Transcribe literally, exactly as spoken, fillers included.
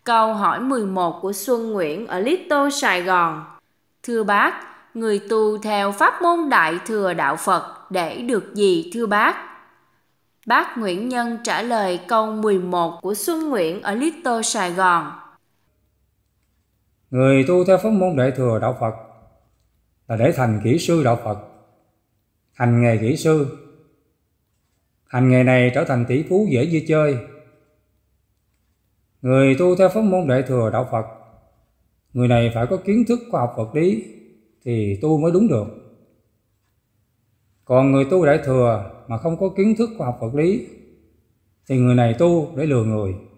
Câu hỏi mười một của Xuân Nguyễn ở Little Sài Gòn. Thưa bác, người tu theo pháp môn Đại Thừa Đạo Phật để được gì thưa bác? Bác Nguyễn Nhân trả lời câu mười một của Xuân Nguyễn ở Little Sài Gòn. Người tu theo pháp môn Đại Thừa Đạo Phật là để thành kỹ sư Đạo Phật, hành nghề kỹ sư. Hành nghề này trở thành tỷ phú dễ như chơi. Người tu theo pháp môn Đại Thừa Đạo Phật, người này phải có kiến thức khoa học vật lý thì tu mới đúng được. Còn người tu Đại Thừa mà không có kiến thức khoa học vật lý thì người này tu để lừa người.